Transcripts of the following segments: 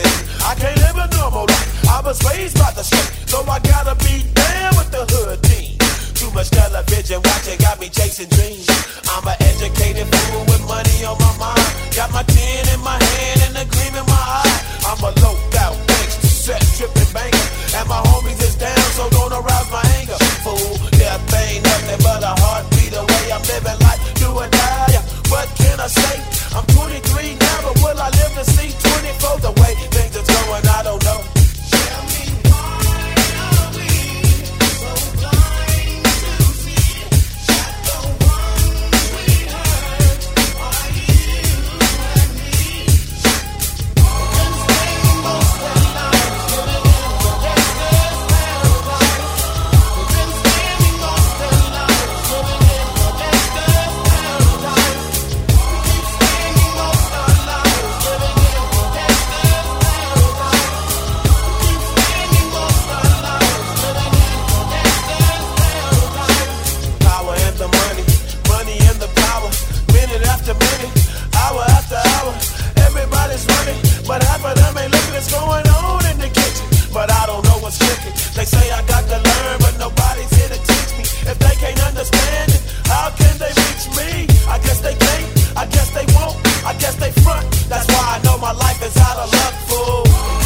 city. I can't live a normal life. I was raised by the street, so I gotta be down with the hood team. Too much television watching got me chasing dreams. I'm an educated fool with money on my mind. Got my tin in my hand and a gleam in my eye. I'm a low-out gangster, set tripping banger, and my homies is down, so don't arouse my anger. Fool, death ain't nothing but a heartbeat away. I'm living life, do or die. What can I say? I'm 23 now, but will I live to see 24? The way things are going, I don't know. Tell me why are we so blind to see that the ones we hurt are you and me? We've been spending most of our lives living in the gangster's paradise. We've been spending most of our lives living in the gangster's paradise. After minute, hour after hour, everybody's running, but half of them ain't looking what's going on in the kitchen. But I don't know what's cooking. They say I got to learn, but nobody's here to teach me. If they can't understand it, how can they reach me? I guess they can't, I guess they won't, I guess they front. That's why I know my life is out of luck, fool.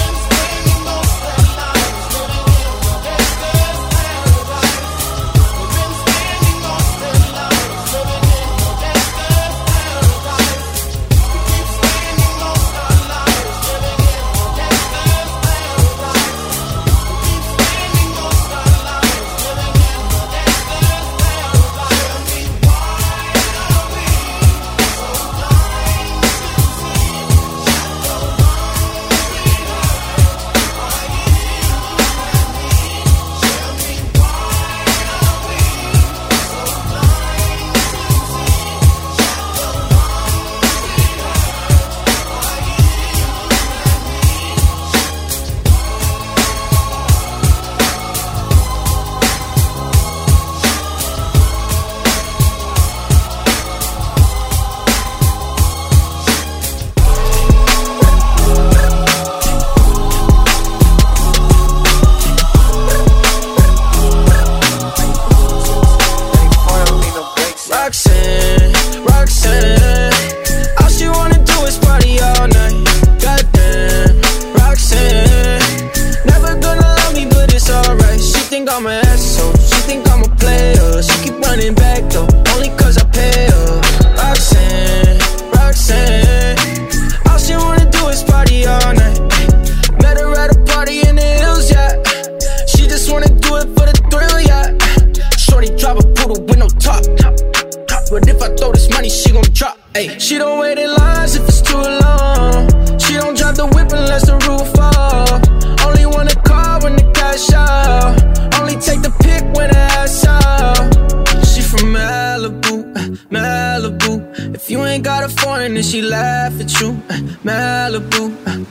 She don't wait in lines if it's too long. She don't drive the whip unless the roof fall. Only want a car when the cash out. Only take the pic when the ass out. She from Malibu, Malibu. If you ain't got a foreign, then she laugh at you. Malibu,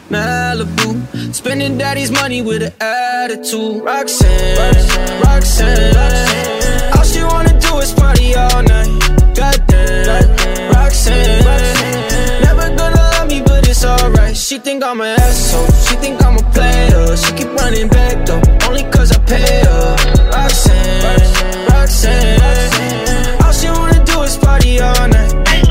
Malibu. Spending daddy's money with an attitude. Roxanne, Roxanne, Roxanne. All she wanna do is party all night. Goddamn, Roxanne. Never gonna love me, but it's alright. She think I'm an asshole, she think I'm a player. She keep running back though, only cause I pay her. Roxanne, Roxanne. All she wanna do is party all night.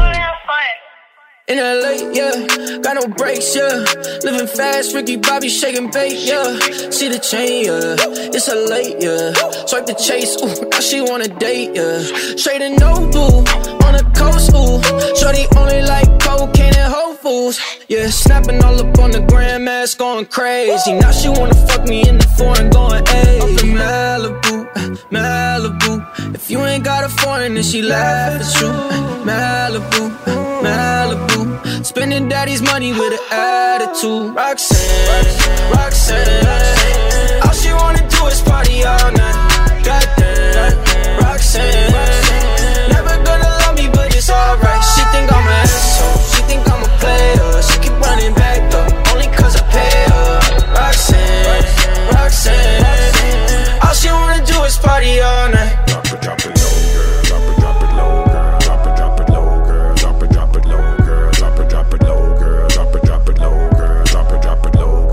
In LA, yeah, got no brakes, yeah. Living fast, Ricky Bobby shaking bait, yeah. See the chain, yeah, it's a late, yeah. Swipe the chase, ooh, now she wanna date, yeah. Straight and Nobu, on the coast, ooh. Shorty only like cocaine and Whole Foods, yeah. Snapping all up on the grandmas, going crazy. Now she wanna fuck me in the foreign, going, ayy. Up in Malibu, Malibu. If you ain't got a foreign, then she laugh at you. Malibu, Malibu. Spending daddy's money with an attitude. Roxanne, Roxanne, Roxanne. All she wanna do is party all night. Goddamn, Roxanne. Never gonna love me, but it's alright. She think I'm an asshole, she think I'm a player. She keep running back though, only cause I pay her. Roxanne, Roxanne. All she wanna do is party all night. Drop it low, girl. Drop it low, girl. Drop it low, girl. Drop it low, girl. Drop it low, girl. Drop it low, girl.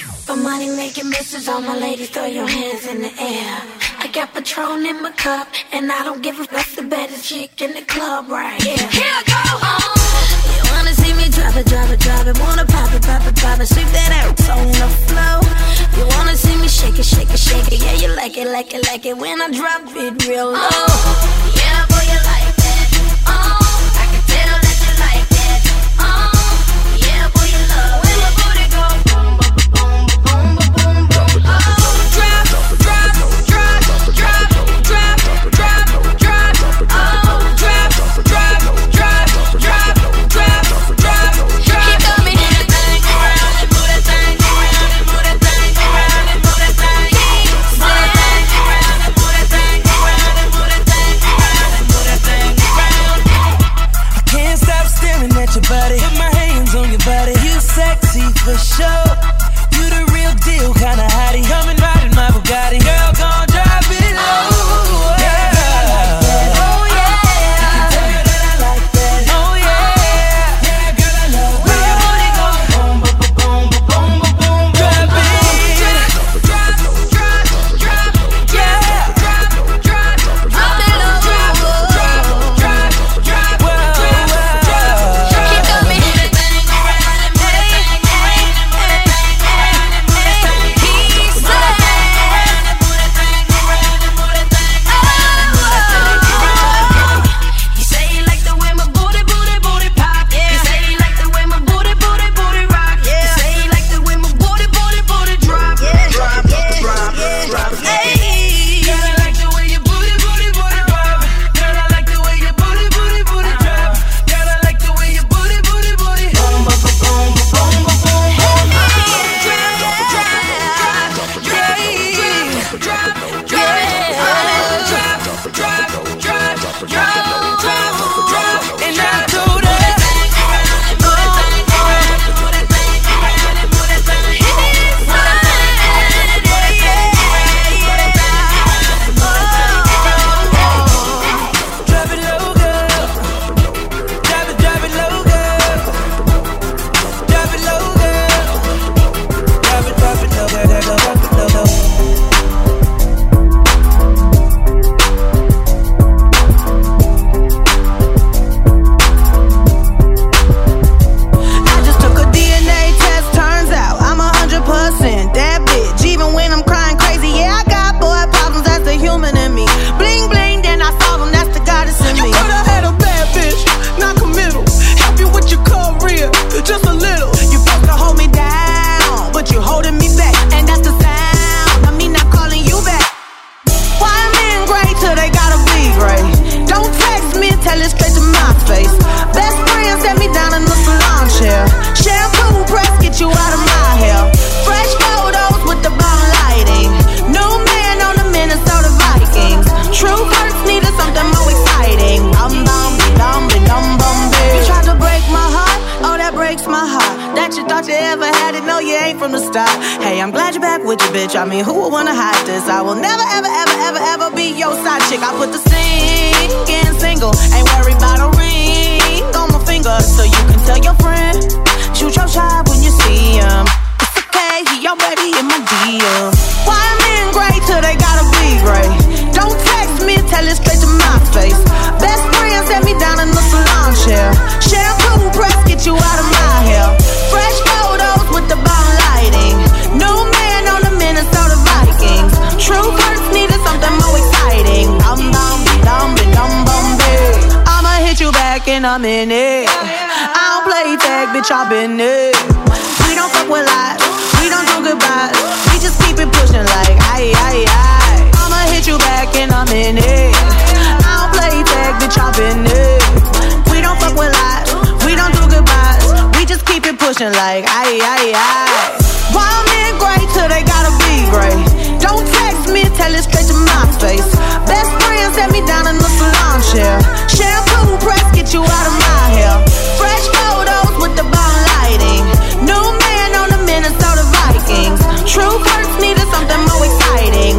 For money making misses, all my ladies throw your hands in the air. I got Patron in my cup, and I don't give a fuck. The baddest chick in the club right here. Here I go. You wanna see me drop it, drop it, drop it. Wanna pop it, pop it, pop it. Sweep that ass on the floor. You wanna see me shake it, shake it, shake it. Yeah, you like it, like it, like it when I drop it real low. Yeah, boy, you like that. I can tell that you like that. Yeah, boy, you love when my booty go boom, boom, boom, boom, boom, boom, boom. Drop, drop, drop, drop, drop, drop, drop, drop. Drop, drop, drop, drop, drop, drop. He got me do the thing around and move that thing around and move that thing around and move that thing. Move that thing around and move that thing around and move that thing around and move that thing around. I can't stop staring at your body. Put my hands on your body. You sexy for sure. You the real deal, kinda hottie. Coming right in my Bugatti. Girl, gon' drive it low. I mean, who would wanna hide this? I will never, ever, ever, ever, ever be your side chick. I put the singing single. Ain't worried about a ring on my finger. So you can tell your friend, shoot your shot when you see him. It's okay, he already in my DM. Why men great till they gotta be great? Don't text me, tell it straight to my face. Best friend set me down in the salon chair. Shampoo press, get you out of my hair. Fresh photos with the bomb lighting. New man on the Minnesota Vikings. True first needed something more exciting. I'ma hit you back and I'm in it. I don't play tag, bitch, I've been it. We don't fuck with lies, we don't do goodbyes. We just keep it pushing like aye, aye, aye. I'ma hit you back and I'm in it. I don't play tag, bitch, I've been it. We don't fuck with lies, we don't do goodbyes. We just keep it pushing like aye, aye, aye. Why men great till they gotta be great? Don't text me, tell it straight to my face. Best friend set me down in the salon chair. Shampoo press, get you out of my hair. Fresh photos with the bomb lighting. New man on the Minnesota Vikings. True first needed something more exciting.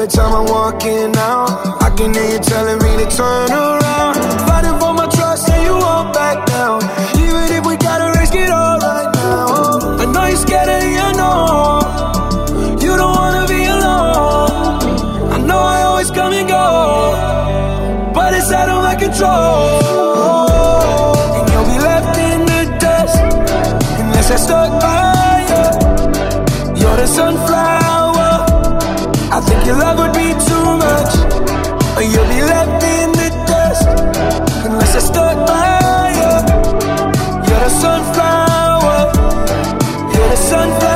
Every time I'm walking out, I can hear you telling me to turn around. Fighting for my trust and you won't back down. Even if we gotta risk it all right now. I know you're scared of the unknown. You don't wanna be alone. I know I always come and go, but it's out of my control. And you'll be left in the dust unless I stuck by you. You're the sunflower. I think your love would be too much, or you'll be left in the dust unless I stuck by you. You're the sunflower. You're the sunflower.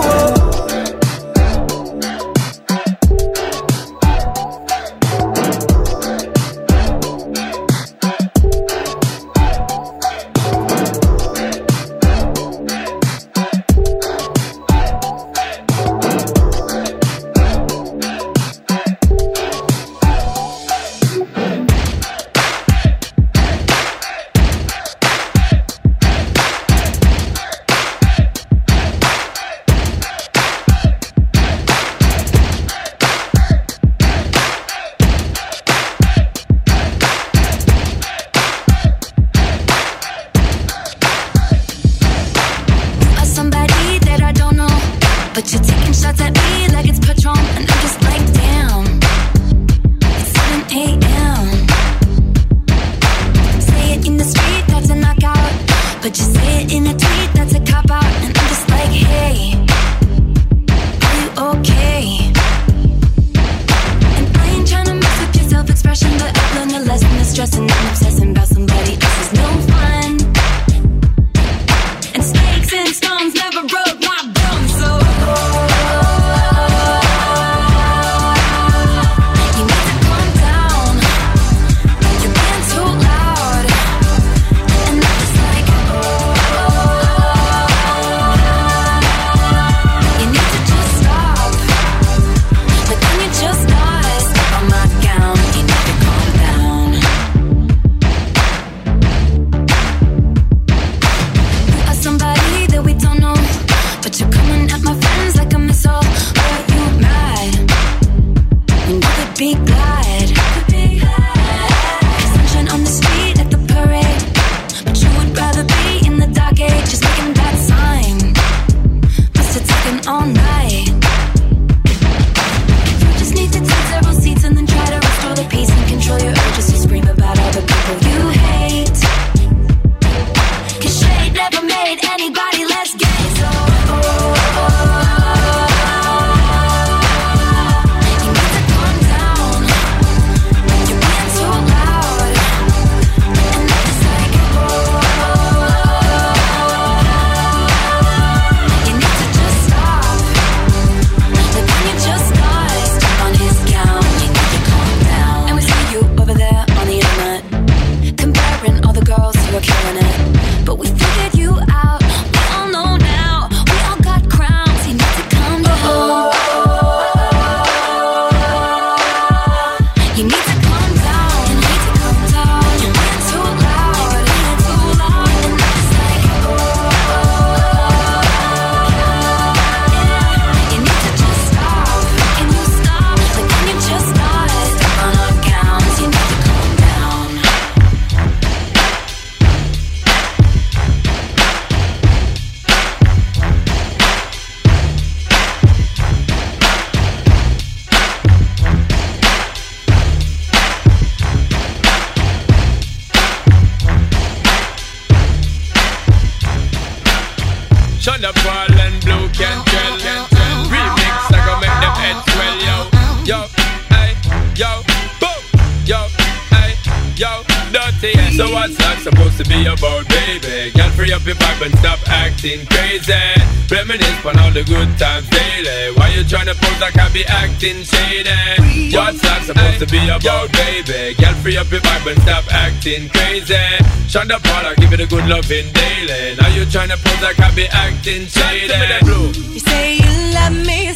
So what's that supposed to be about, baby? Girl, free up your vibe and stop acting crazy. Reminisce on all the good times daily. Why you tryna pose like I be acting shady? What's that supposed to be about, baby? Girl, free up your vibe and stop acting crazy. Shonda Paul, I give it a good loving daily. Now you tryna pose like I be acting shady. You say you love me,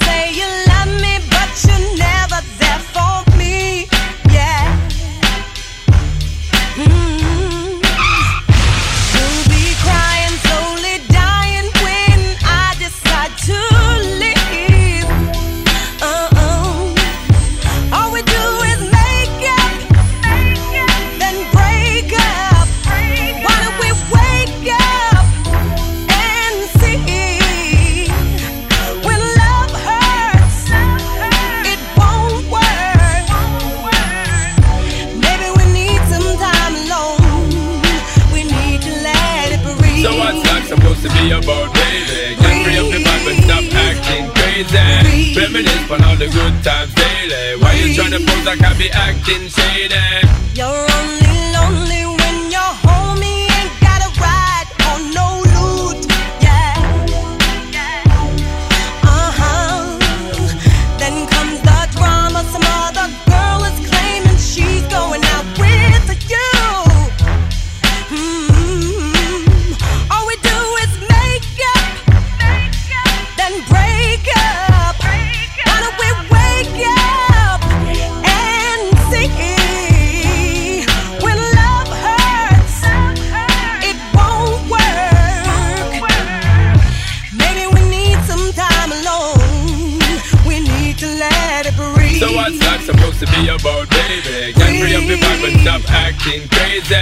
but you're never there for me. Yeah. You'll be crying, slowly dying when I decide to leave. crazy. Reminisce on all the good times daily. Why you tryna pose like I be acting shady? You're only lonely when your homie ain't got a ride or no loot. Yeah. Then comes the drama. Some other girl is claiming she's going out with you. All we do is make up, then break up. Why don't we wake up and see when love hurts, it won't work. Maybe we need some time alone. We need to let it breathe. So what's that supposed to be about, baby? Get free up your vibe and stop acting crazy.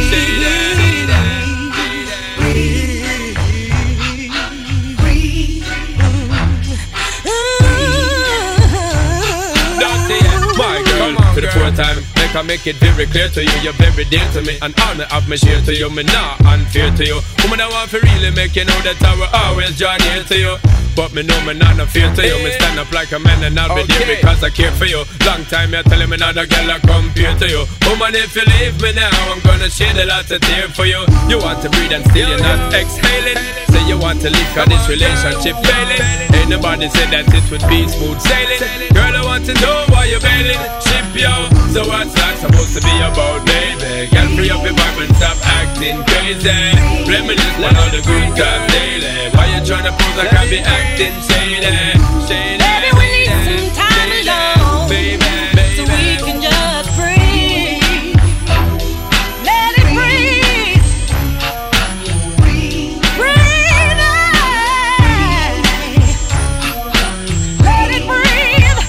For the fourth time, I make it very clear to you, you're very dear to me, and honor of me share to you, me not unfair to you. Woman, I want to really make you know that I will always draw near to you. But me know me not no fear to you. Me stand up like a man and I'll be there because I care for you. Long time you're telling me not a girl I compare to you. Woman, if you leave me now, I'm gonna shed a lot of tears for you. You want to breathe and still you're not exhaling. Say you want to leave cause this relationship failing. Ain't nobody said that it would be smooth sailing. Girl, I want to know why you're bailing. Ship yo. So what's that supposed to be about, baby? Girl, free up your vibe and stop acting crazy. Reminisce on all the good times daily. Why you tryna pose like I be acting shady? Baby, we need some time alone, baby, so we can just breathe. Let it breathe. Breathe. Let it breathe.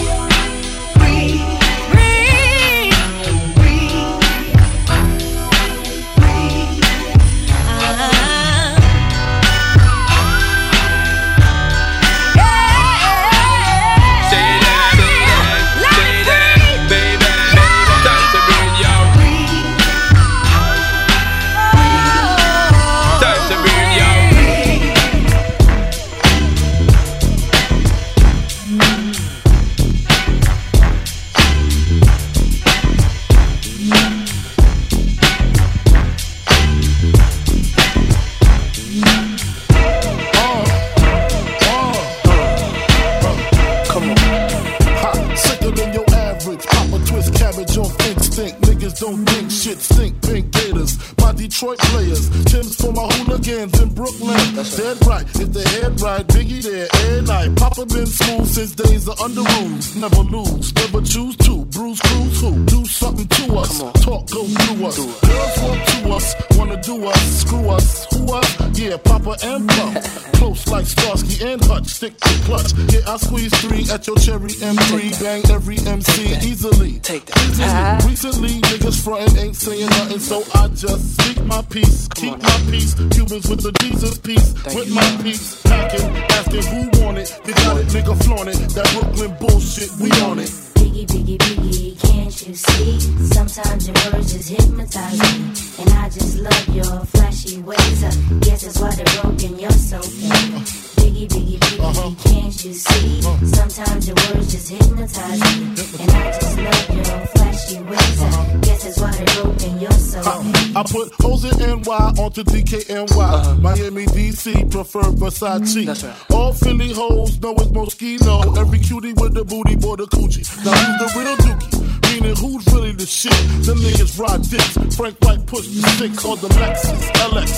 Detroit players, Tim's for my hooligans in Brooklyn. That's dead right, if the head right, Biggie there, every night. Papa been smooth since days of under rules. Never lose, never choose to. Bruise, cruise, who? Do something to us. Talk, go through us. Girls want to us, wanna do us, screw us, who us? Yeah, Papa and Pump. Close like Starsky and Hutch, stick to clutch. Yeah, I squeeze 3 at your cherry M3. Bang every MC easily. Take that. Recently, niggas frontin' ain't saying nothing, so I just speak my peace, keep my peace. Cubans with the Jesus piece, with my peace. Packing, asking who want it. You got it, nigga flaunt it. That Brooklyn bullshit, we on it. Biggie, biggie, biggie, can't you see? Sometimes your words just hypnotize me. And I just love your flashy ways. Guess that's why they're broken, you're so fake. Biggie, biggie, biggie, can't you see? Sometimes your words just hypnotize me. And I just love your flashy ways. Guess that's why they're broken, you're so fake. I put hoes in NY onto DKNY. Miami, DC, prefer Versace. That's right. All Philly hoes know it's Moschino. Every cutie with the booty, boy, the coochie. Now who's the real dookie? Meaning who's really the shit? Them niggas ride dicks. Frank White push the 6 on the Lexus LX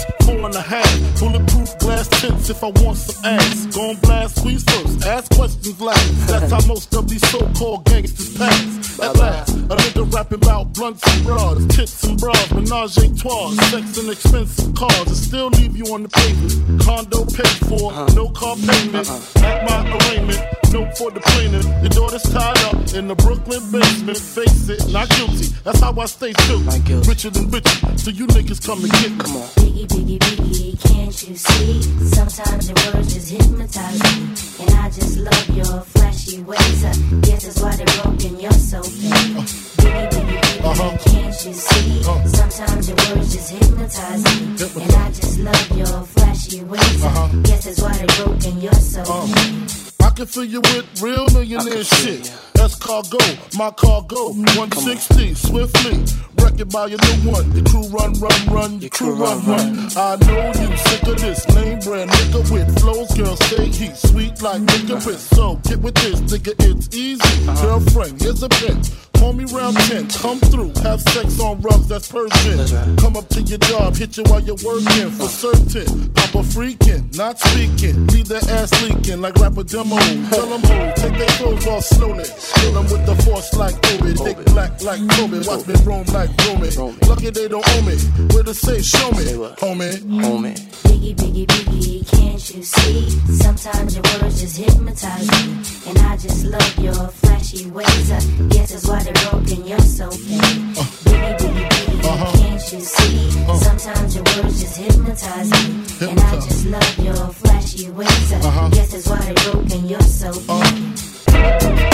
4.5. Bulletproof glass tints if I want some ass. Gon' blast squeeze first, ask questions last. That's how most of these so-called gangsters pass. At last, a nigga rapping about blunts and bras, tits and bras, menage a trois, sex and expensive cars, and still leave you on the pavement. Condo paid for, no car payment. At my arraignment, note for the plaintiff. Your daughter's tied up in the Brooklyn basement. Face it, not guilty. That's how I stay true. Richer than richer, so you niggas come and get me. Come on. Biggie, biggie, biggie, can't you see? Sometimes your words just hypnotize me. And I just love your flashy ways. Guess that's why they're broken, you're so fake. Biggie, biggie, biggie, can't you see? Sometimes your words just hypnotize me. And I just love your flashy ways. Guess that's why they're broken, you're so fake. I can fill you with real millionaire shit. That's cargo, my cargo. 160, swiftly. Wreck it by your new one. Your crew run, your crew run. I know you sick of this lame brand nigga with flows. Girl, say heat sweet like licorice. So get with this, nigga, it's easy. Girlfriend, here's a bitch. Call me round 10, come through, have sex on rugs, that's Persian. Right. Come up to your job, hit you while you're working, for certain. I'm a freaking, not speaking, leave their ass leaking like rapper demo. Tell them ho, take their clothes off slowly. Kill them with the force like Obi, thick black like Kobe, watch me roam like Roman. Lucky they don't owe me, where to say show me, homie. Biggie, biggie, biggie, can't you see? Sometimes your words just hypnotize me, and I just love your flashy ways. I guess that's why they're broken, you're so fake. Biggie, biggie, biggie, can't you see? Sometimes your words just hypnotize me, and I just love your flashy ways. I guess that's why they're broken, you're so fake.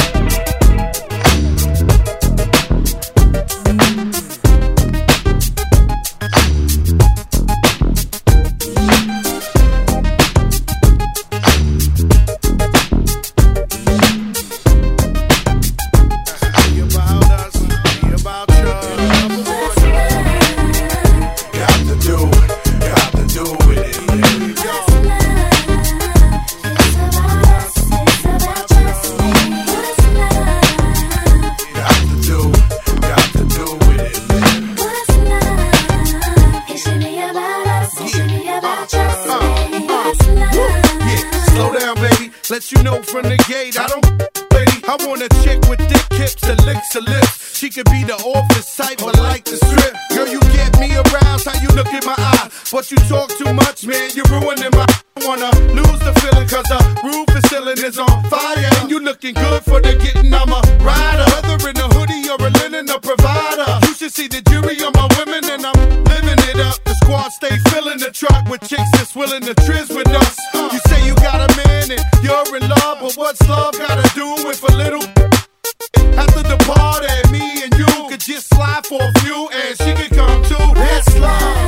Let you know from the gate, I don't lady. I want a chick with thick hips that licks her lips. She could be the office type, but like the strip. Girl, you get me aroused, how you look in my eye. But you talk too much, man, you're ruining my. I wanna lose the feeling, cause the roof is ceiling is on fire. And you looking good for the getting, I'm a rider. Whether in a hoodie or a linen, a provider. You should see the jury on my women, and I'm living it up. The squad stay filling the truck with chicks that's willing to trizz with us. You say you got a man and you're in love, but what's love gotta do with a little? After the party, me and you could just slide for a few, and she could come too. That's love.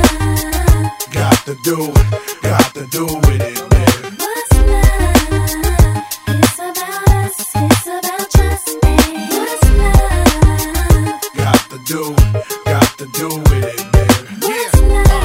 Got to do with it, man. What's love? It's about us, it's about trust me. What's love? Got to do with it, man. What's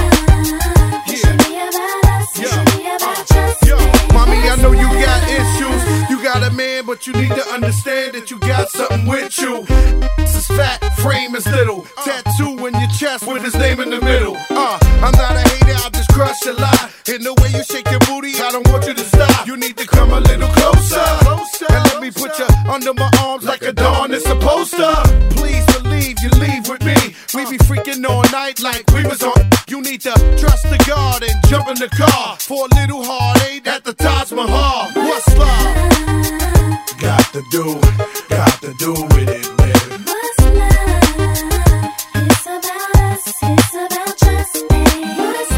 love? It should be about us, it should be about trust me. Mommy, I know you got issues. You got a man, but you need to understand that you got something with you. This is fat, frame is little. Tattoo in your chest with his name in the middle. I'm not a hater, I'll just crush a lie. In the way you shake your booty, I don't want you to stop. You need to come a little closer. And let me put you under my arms like a dawn is supposed to. Please believe you leave with me. We be freaking all night like we was on. You need to trust the God and jump in the car for a little heartache at the Taj Mahal. What's love? Got to do with it, man. What's love? It's about us, it's about trust me. What's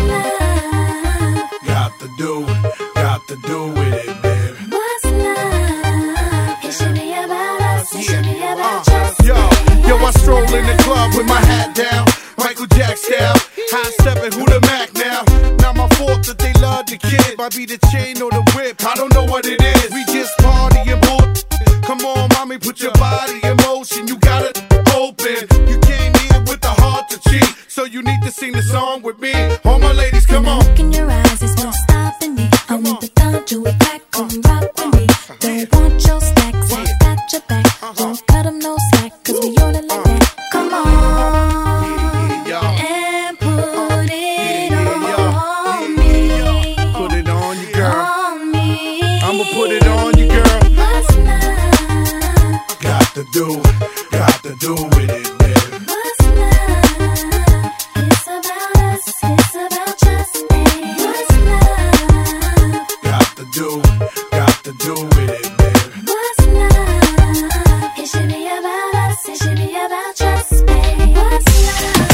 love? Got to do with it, man. What's love? It should be about us, it should be about trust me. Yo, I stroll in the club with my hat down, Michael Jack style. High stepping, who the Mac now? Not my fault that they love the kid. Might be the chain or the whip, I don't know what it is. We just party and bull. Come on, mommy, put your body in motion. You got it open. You came here with the heart to cheat, so you need to sing the song with me. All my ladies, come on. Look in your eyes, there's no stopping me. I want the thumb to attack, come rock with me. Don't want your stacks, I got your back. Don't cut them no slack, cause we on it like that. Come on, and put it on me. Put it on you, girl. On me. I'ma put it on you, girl. What's love? Got to do with it, man. What's love? It's about us, it's about trust me. What's love? Got to do with it, man. What's love? It should be about us, it should be about trust me. What's love?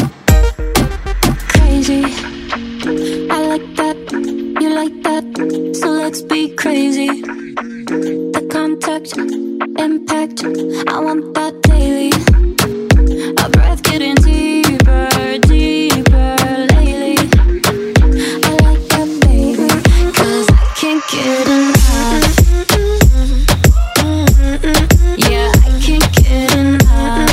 I like that, you like that. impact. I want that daily. Our breath getting deeper, deeper lately. I like that, baby, 'cause I can't get enough. Yeah, I can't get enough.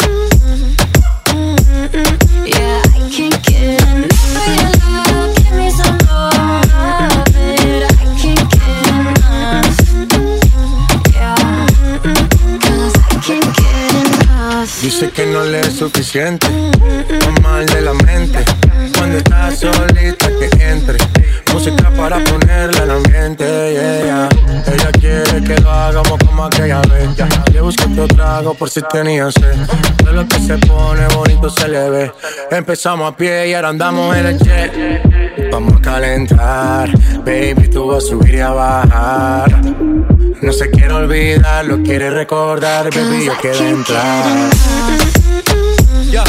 Yeah, I can't get enough of your love. Give me some more of it. I can't get enough. Yeah, 'cause I can't get enough. Dice que no le es suficiente, no mal de la mente. Cuando estás solita que entre música para ponerle al ambiente, yeah. Ella quiere que lo hagamos como aquella vez. Le busqué otro trago por si tenía sed. De lo que se pone bonito se le ve. Empezamos a pie y ahora andamos en el jet. Vamos a calentar, baby, tú vas a subir y a bajar. No se quiere olvidar, lo quiere recordar, baby, yo quiero entrar. Yeah,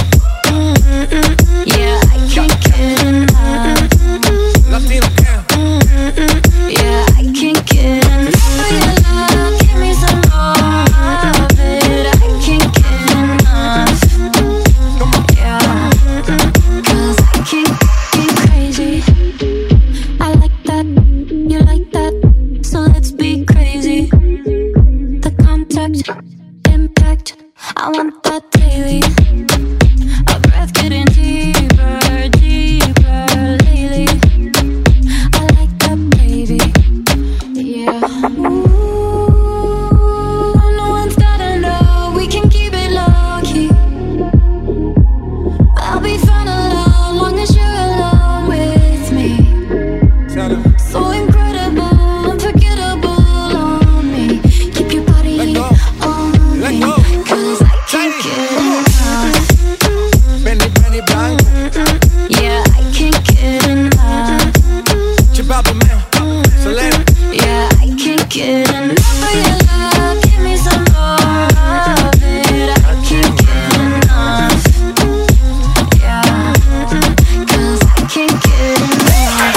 I can't get enough. Latino can. Yeah, I can't get enough of your love. Give me some more of it. I can't get enough. Yeah, 'cause I can't get crazy. I like that, you like that, so let's be crazy. The contact, impact, I want that daily. Our breath getting deeper, deeper lately. I like that, baby. Yeah. Ooh, no one's gotta know. We can keep it low key. I'll be fine alone, long as you're alone with me. So incredible, unforgettable on me. Keep your body on me, 'cause I can't get enough. Benny Blanco. Yeah, I can't get enough. Chibabi man, Selena. Yeah, I can't get enough of your love. Give me some more of it. I can't get enough. Yeah, 'cause I can't get enough.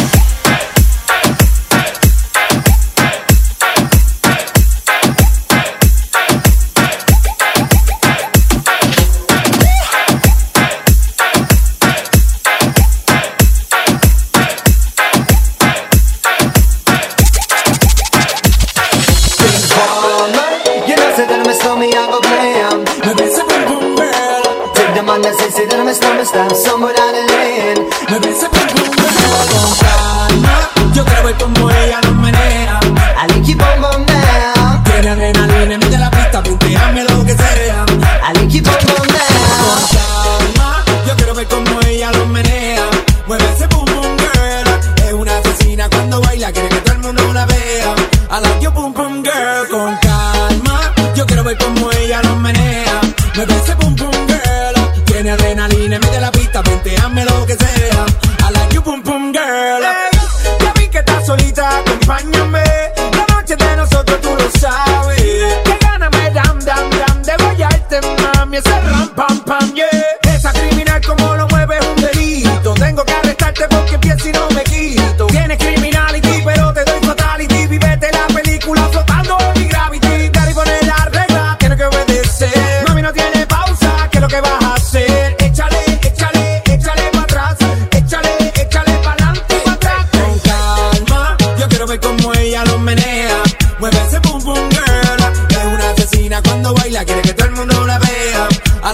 You know, say that I'm a slow me, I go glam. Me be a boom boom girl. Take the man that say that I'm a slow me, stop somewhere down the lane. Me be a boom boom girl. Con calma, yo quiero ver como ella nos menea. I like you boom boom down. Tiene adrenalina, mete la pista, punteame lo que sea. I like you boom boom down. Con calma, yo quiero ver como ella nos menea. Mueve ese boom boom girl. Es una asesina cuando baila, quiere que todo el mundo la vea. I like you boom boom girl. Con calma, yo quiero ver como ella nos menea. Me ve ese boom boom girl. Tiene adrenalina, mete la pista, venteame lo que sea. I like you boom boom girl. Hey, ya vi que estás solita, acompáñame. La noche de nosotros tú lo sabes. Que gana me dam dam dam de guayarte, mami. Ese ram pam pam, yeah. Esa criminal como lo mueve es un delito. Tengo que arrestarte porque empiezo y no me quito. Tienes criminality, pero te doy fatality. Vivete la película flotando en gravity. Dar y poner la regla, tienes que obedecer. Mami, no tiene pausa, ¿qué es lo que vas a hacer? Échale, échale, échale para atrás. Échale, échale para adelante y para atrás. Con calma, yo quiero ver cómo ella los menea. Mueve ese boom boom girl. Es una asesina cuando baila, quiere que todo el mundo la vea. I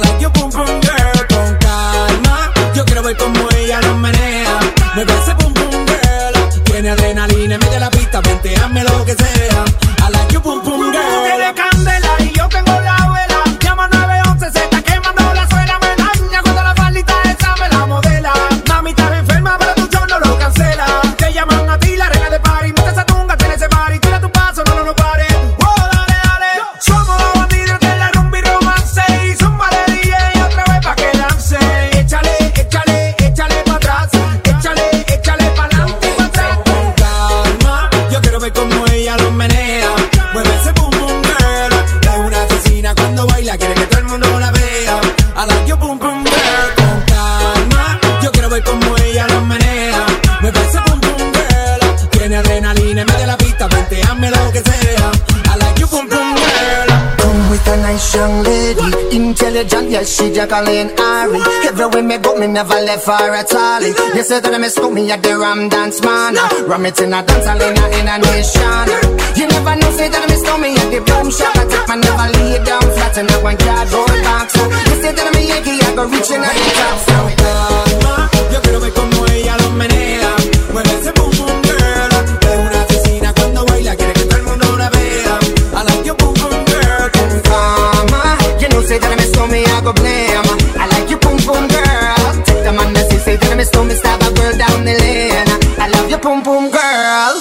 Young lady, intelligent, yes, she Jacqueline Ari. Everywhere me go, me never left her at all. You say that I miss me at the Ram Dance Man. Ram it in a dance hall in a nation. You never know, say that I miss me at the boom shop. I take my never lay down flat in a one cardboard box. You say that I'm a Yankee, I go reaching at the top. So yo quiero ver como ella lo menea. Mueve ese boom boom girl. Es una asesina cuando baila, quiere que todo el mundo la vea. I like your boom boom girl. You know, say that I miss me, I go blame. I like you, boom boom girl. Take the man that say that I miss me, stab a girl down the lane. I love you, boom boom girl.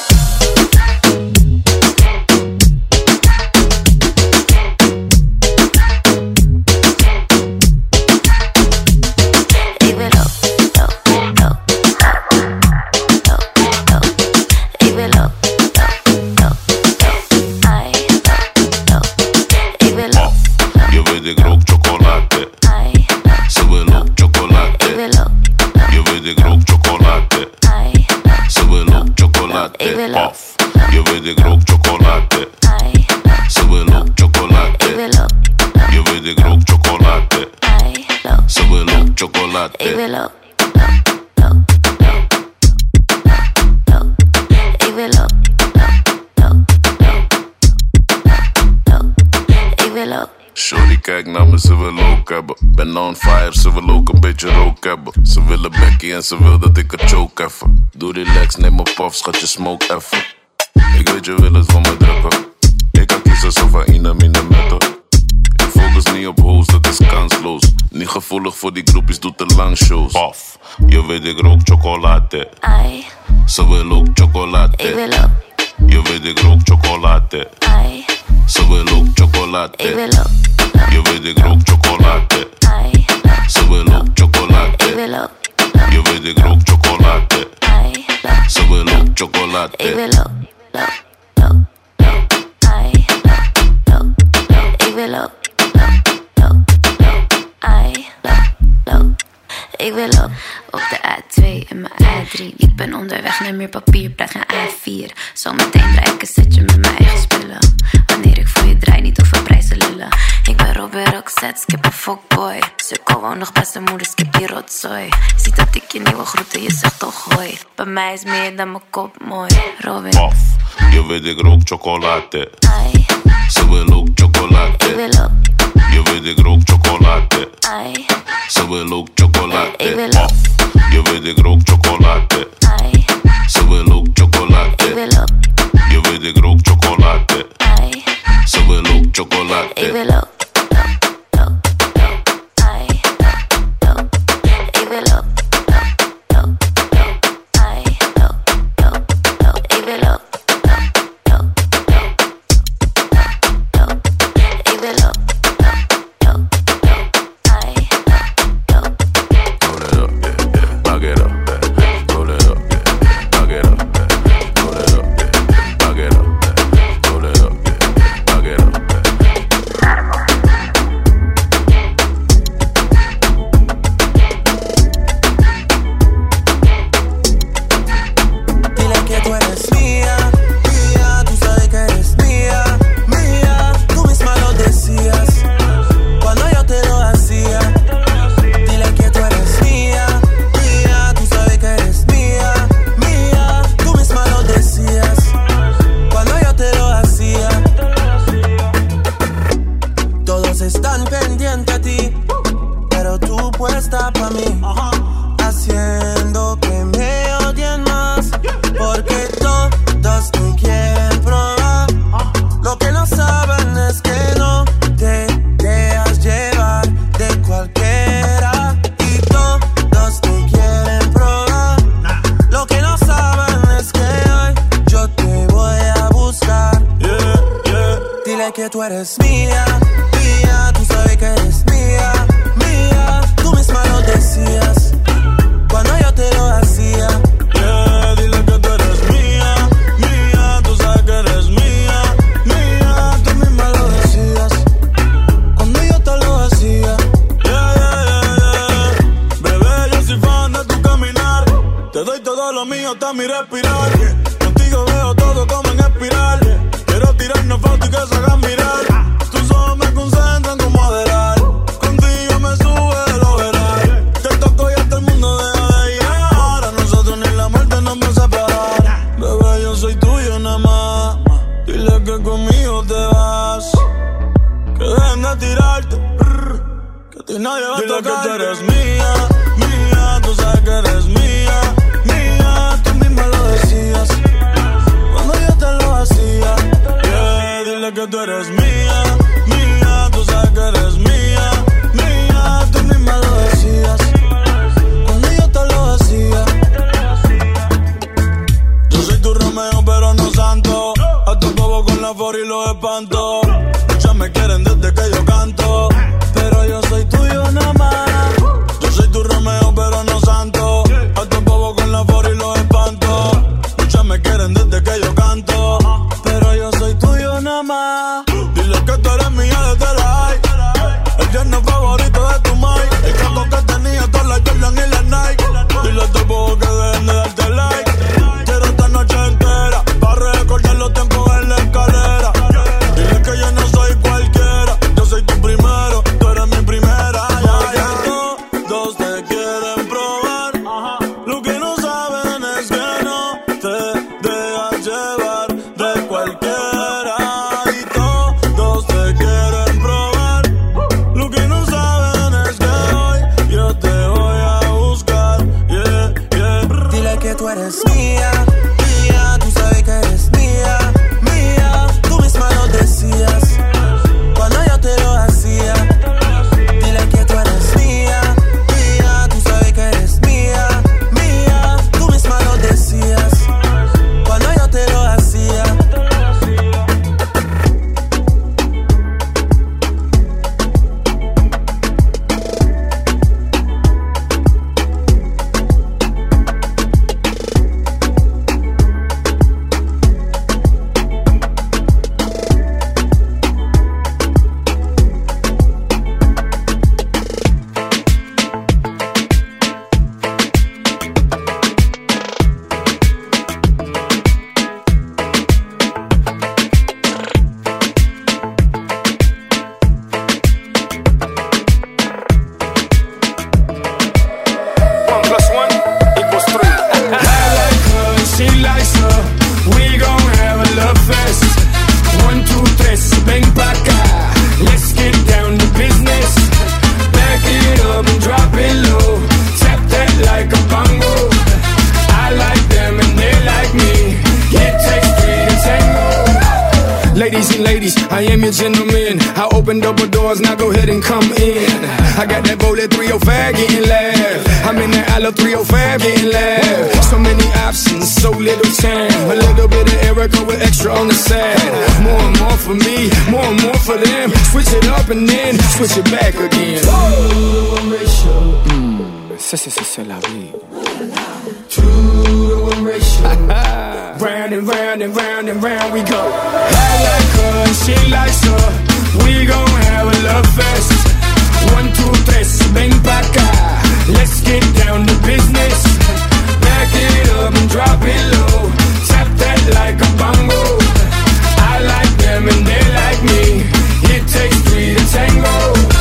Yo weet ik rook chocolade. Ze wil ook chocolade. Je weet ik rook chocolade. Ze wil ook chocolade. Ik wil ook. Ik wil ook. Ik wil ook. Shorty kijk naar me, ze wil ook hebben. Ben on fire, ze wil ook een beetje rook hebben. Ze willen bekkie en ze wil dat ik het choke even. Doe relax, neem een puff, schat je smoke even. Ik weet je wil het van me drukken. Ik kan kiezen zo van in de metten. Ik focus niet op hoes, dat is kansloos. Niet gevoelig voor die groepjes, doe te lang shows. Puff, je weet ik rook chocolade. Ai. Ze wil ook chocolade. Ik wil ook. Je weet ik rook chocolade. Ai. Ze wil ook chocolade. Ik wil ook. Je weet ik rook chocolade. Ai. Ze wil ook chocolade. Ik wil ook. Je weet ik rook chocolade. Ai. Ze wil ook chocolade. Ik wil ook. Ai. Ik wil ook. Ai. Ik wil ook. Op de A2 en mijn A3. Ik ben onderweg naar meer papier, plaat geen A4. Zometeen draai ik een setje met mijn eigen spullen. Wanneer ik voor je draai, niet over prijzen lullen. Ik ben Robert Roxette, skip een fuckboy. Sukkel woon nog bij zijn moeder, skip die rotzooi. Ziet dat ik je nieuwe groeten, je zegt toch hoi. Bij mij is meer dan mijn kop mooi. Robin. Puff, je weet ik rook chocolade. Ai. Ze wil ook chocolade. Ik wil ook. Je weet ik rook chocolade. Ai. Ze wil ook chocolade. Ik wil Puff, je weet ik rook chocolade. Ai. Ze wil ook chocolade. Ik wil ook. Je weet ik rook chocolade. Ai. Ze wil ook chocolade. Ik wil ook. Ai. Ik wil ook. Ai. Ik wil ook. Ik wil ook. Back it up, roll it up, back it up, roll it up, back it up, roll it up, back it up. Dile que tú eres mía, mía, tú sabes que eres mía, mía, tú misma lo decías cuando yo te lo hacía. Dile que tú eres mía, mía, tú sabes que eres mía, mía, tú misma lo decías cuando yo te lo hacía. Todos están pendientes a ti, pero tú puesta pa' mí, haciendo que me odien más, porque todos te quieren probar. Lo que no saben es que no te dejas llevar de cualquiera, y todos te quieren probar. Lo que no saben es que hoy yo te voy a buscar. Dile que tú eres mía, mía, tú sabes que eres mía, mía, tú misma lo decías cuando yo te lo hacía. Dile que tú eres mía, mía, tú sabes que eres mía, mía, tú misma lo decías cuando yo te lo hacía. Bebé, yo soy fan de tu caminar, te doy todo lo mío hasta mi respirar. Contigo veo todo como en espiral, quiero tirarnos fotos y que se hagan mirar. Tus ojos me concentran tirarte. Que a ti nadie va a tocar. Dile que tú eres mía, mía. Tú sabes que eres mía, mía. Tú misma lo decías cuando yo te lo hacía. Yeah, dile que tú eres mía, mía. Tú sabes que eres mía, mía. Tú misma lo decías cuando yo te lo hacía. Yo soy tu Romeo pero no santo. A tu bobo con la for y los espanto. Muchas me quieren desde que yo canto, pero yo soy tuyo nada más. Yo soy tu Romeo pero no santo. A tu bobo con la for y los espanto. Muchas me quieren desde que yo canto, pero yo soy tuyo nada más. Dile que tú eres mía desde la high. El yerno favorito de tu Mike. El caco que tenía todas las Jordan y las Nike. Dile a tu bobo que dejen de darte like. Quiero esta noche entera para recordar los tiempos en la escalera. Dile que yo no soy cualquiera. Yo soy tu primero, tú eres mi primera. Todos te quieren probar. Lo que no saben es que no te dejas llevar de cualquiera. Y todos te quieren probar. Lo que no saben es que hoy yo te voy a buscar. Yeah, yeah. Dile que tú eres mía, mía. Tú sabes que eres mía, mía. Tú misma lo decías cuando yo te lo hacía. Dile que tú eres mía, mía. Tú sabes que eres mía, mía. Tú misma lo decías cuando yo te lo hacía. I am your gentleman. I open double doors, now go ahead and come in. I got that bullet 305 getting loud. I'm in that Isla 305 getting loud. So many options, so little time. A little bit of Erica with extra on the side. More and more for me, more and more for them. Switch it up and then switch it back again. 2 to 1 ratio. C'est la vie. 2 to 1 ratio. Round and round and round and round we go. I like her and she likes her. We gon' have a love fest. 1, 2, 3, ven pa' acá. Let's get down to business. Back it up and drop it low. Tap that like a bongo. I like them and they like me. It takes 3 to tango.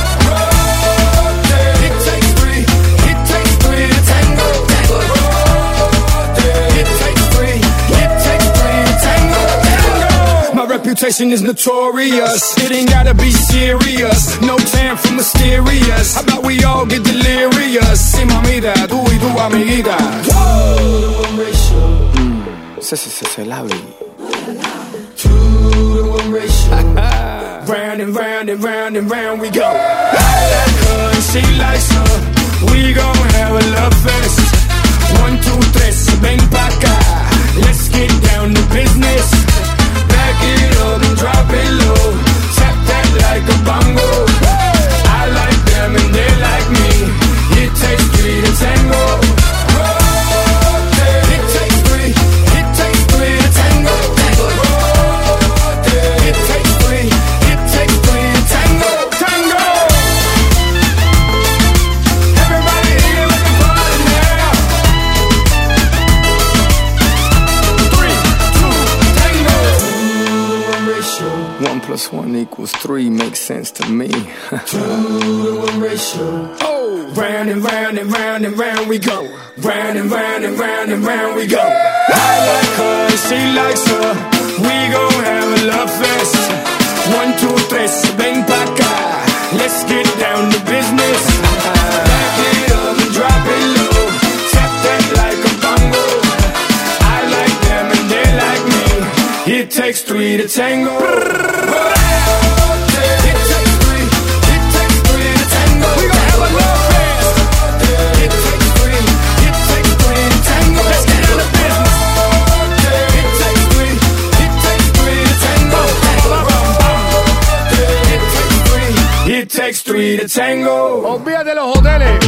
It takes 3. It takes 3 to tango. It takes 3. It takes 3 to tango. My reputation is notorious. It ain't gotta be serious. No time for mysterious. How about we all get delirious? Sí, mamita, tú y tu amiguita. 2 to 1 ratio. C'est la vie. 2 to 1 ratio. Round and round and round and round we go. I like her and she likes her. We gon' have a love fest. 1, 2, 3, ven pa' acá. Let's get down to business. Back it up and drop it low. Tap that like a bongo. I like them and they like me. It takes 3 to tango. It takes 3. It takes 3 to tango. It takes 3. It takes 3 to tango. Tango. Everybody here with the party now. 3, 2, tango. 2 to 1 ratio. 1 + 1 = 3 makes sense to me. 2 to 1 ratio. Oh, round and round and round and round we go. Round and round and round and round we go. I like her and she likes her. We gon' have a love fest. 1, 2, 3, ven pa' acá. three to tango. It takes three to tango. Olvídate de los hoteles.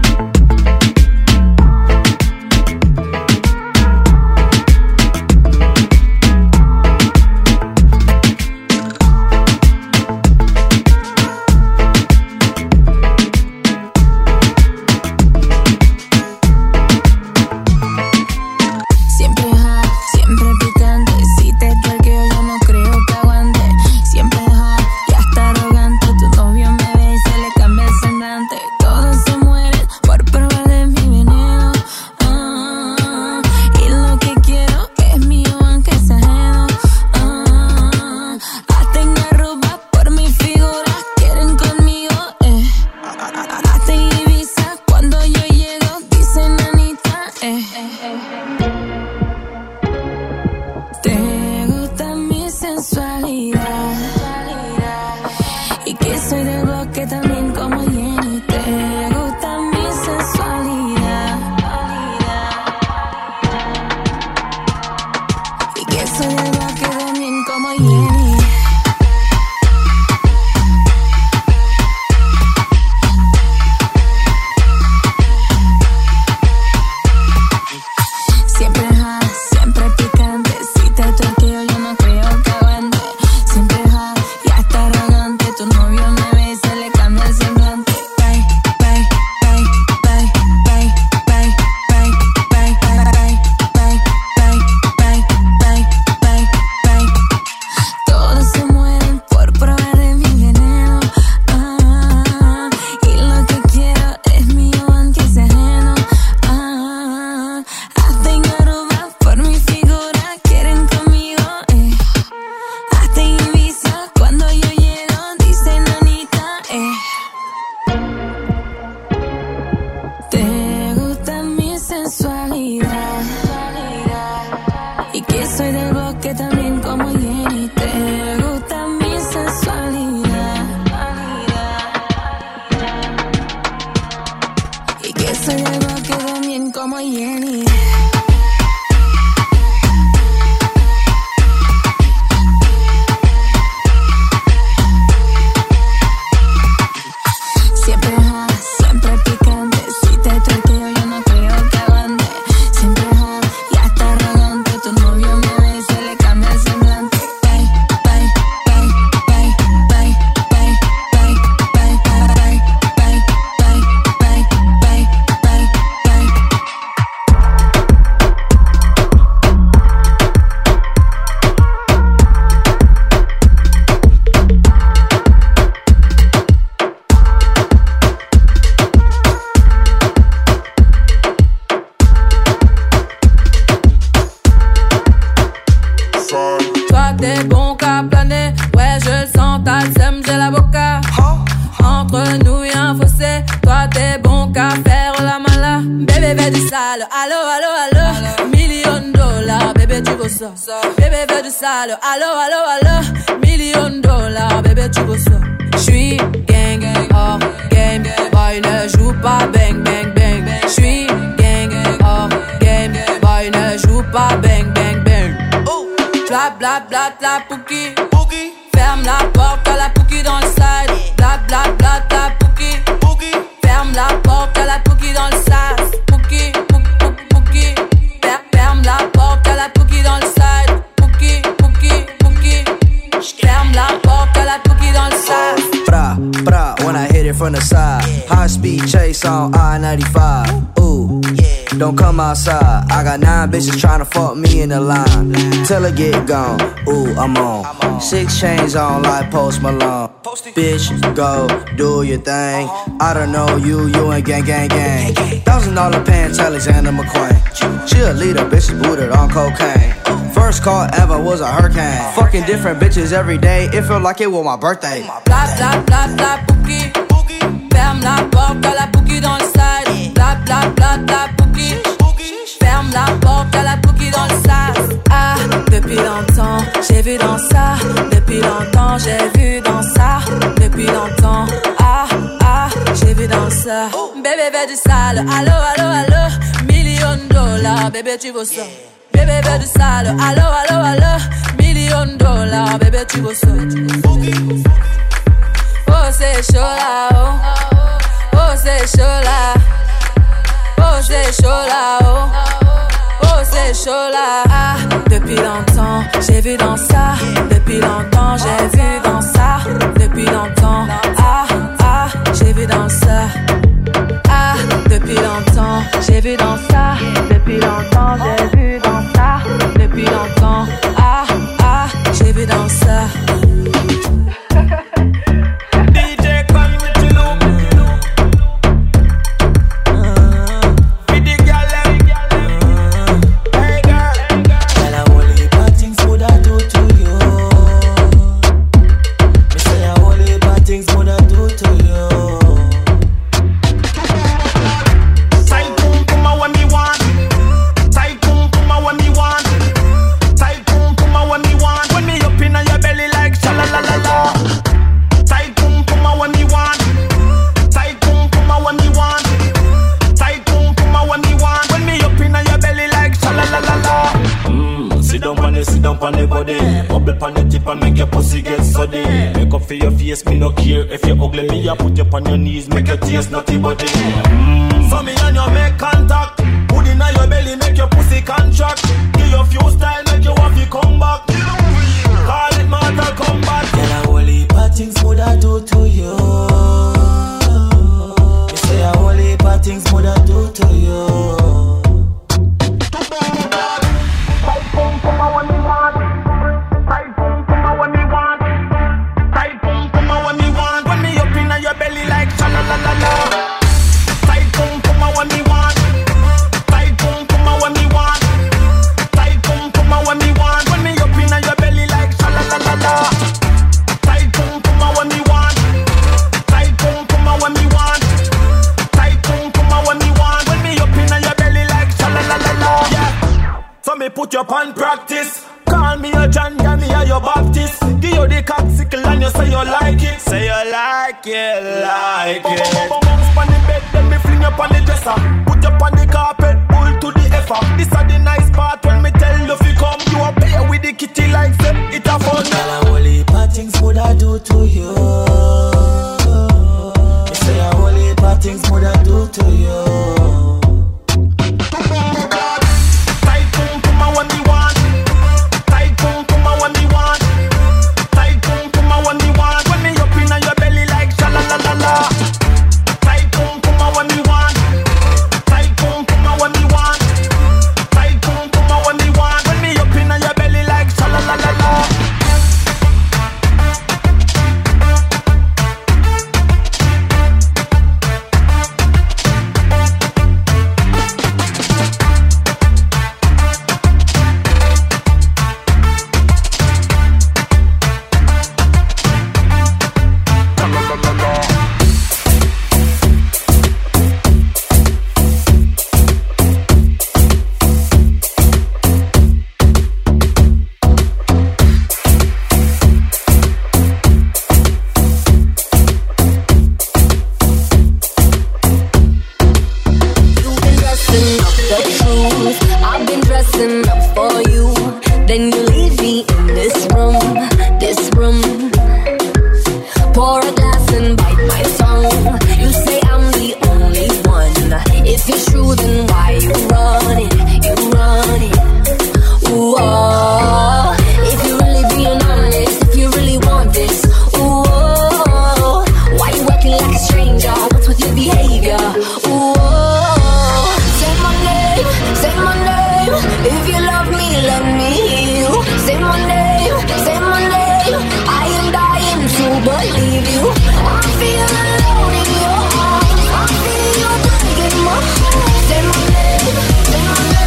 Don't come outside. I got 9 bitches tryna fuck me in the line. Till her get gone. Ooh, I'm on. 6 chains on like Post Malone. Bitch, go do your thing. I don't know you ain't gang, gang, gang. $1,000 pants, Alexander McQueen. She a leader, bitches booted on cocaine. First call ever was a hurricane. Fucking different bitches every day. It felt like it was my birthday. Bla bla bla bla Pookie. Ferme la porte, à la Pookie dans le side. Bla bla bla bla Pookie. Ferme la porte, à la Pookie dans le side. Ah, depuis longtemps, j'ai vu danser ça. Bébé veut du sale, allo, allo, allo. $1,000,000, bébé tu veux ça. Bébé veut du sale, allo, allo, allo. $1,000,000, bébé tu veux ça. Oh c'est chaud là, oh. Oh c'est chaud là. Oh c'est chaud là, oh. Oh c'est chaud là. Ah, depuis longtemps, j'ai vu dans ça. Depuis longtemps, j'ai vu dans ça. Depuis longtemps, ah, ah, j'ai vu dans ça. Ah, depuis longtemps, j'ai vu dans ça. Depuis longtemps, j'ai vu dans ça. Depuis longtemps, ah, ah, j'ai vu dans ça. DJ come with you look. With the girl, hey girl. Girl, I only bad things would I do to you. Me say I only bad things would I do to you. Sit down on the body, bubble on the tip and make your pussy get suddy. Make up for your face, me no care if you ugly. Me I put you on your knees, make your taste nutty body. So me and you make contact, put in your belly, make your pussy contract. Give you few style, make you have to come back. Call it Mortal Kombat. Girl, I only bad things would I do to you. You say I only bad things would I do to you. Put your pan practice. Call me a John, call me a your Baptist. Give you the coxicle and you say you like it. Say you like it, like it. Bounce on the bed, then me fling up on the dresser. Put up on the carpet, pull to the effer. This is the nice part when me tell you if you come. You up here with the kitty like them. It a fun. Girl, I only bad things would I do to you. You say I only bad things would I do to you. Say my name,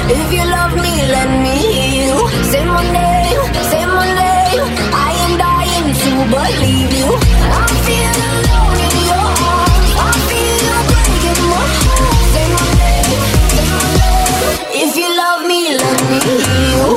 If you love me, let me hear you. Say my name, say my name. I am dying to believe you. I feel alone in your arms. I feel you breaking my heart. Say my name, say my name. If you love me, let me hear you.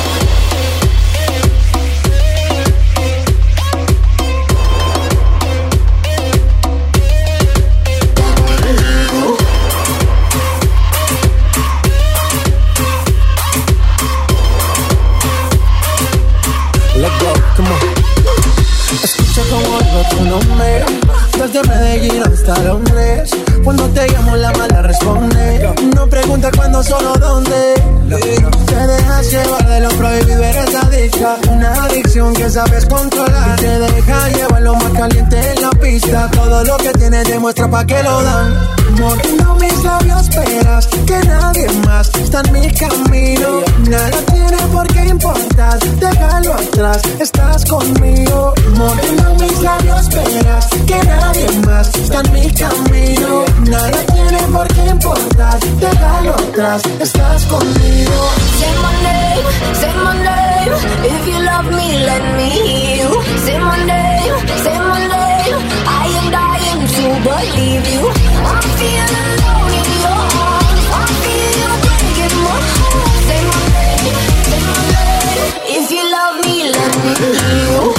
Tu nombre, desde Medellín hasta Londres. Cuando te llamo la mala responde. No pregunta cuándo, solo dónde. Te dejas llevar de lo prohibido, eres adicta. Una adicción que sabes controlar. Te deja llevar lo más caliente en la pista. Todo lo que tienes demuestra pa' que lo dan. Mordiendo mis labios esperas que nadie más está en mi camino. Nada tiene por qué importar, déjalo atrás, estás conmigo. Mordiendo mis labios esperas que nadie más está en mi camino. Nada tiene por qué importar, déjalo atrás, estás conmigo. Say my name, if you love me, let me hear you. Say my name, I am dying to believe you. I feel alone in your arms, I feel you breaking my heart. Say my name, if you love me, let me hear you.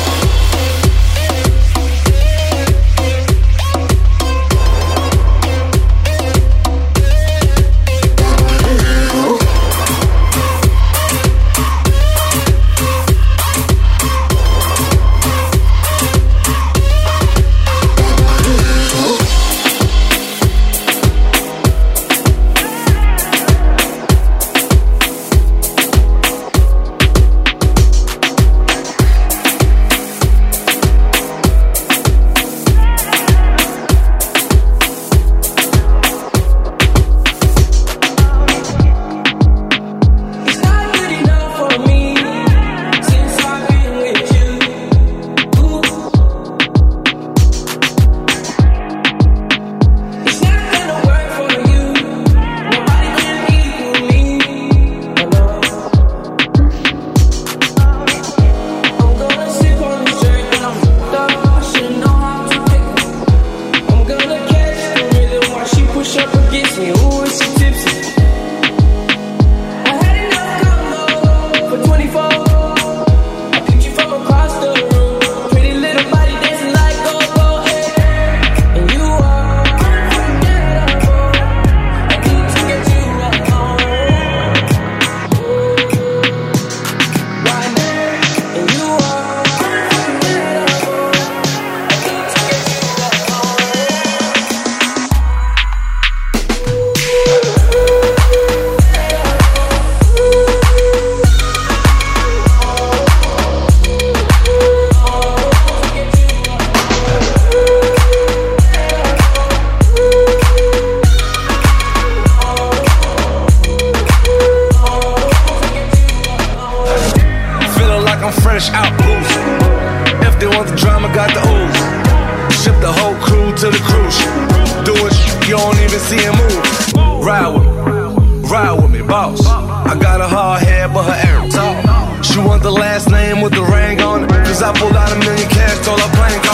Ride with me, boss. I got a hard head, but her air tall. She want the last name with the ring on it. Cause I pulled out $1 million cash, told her playing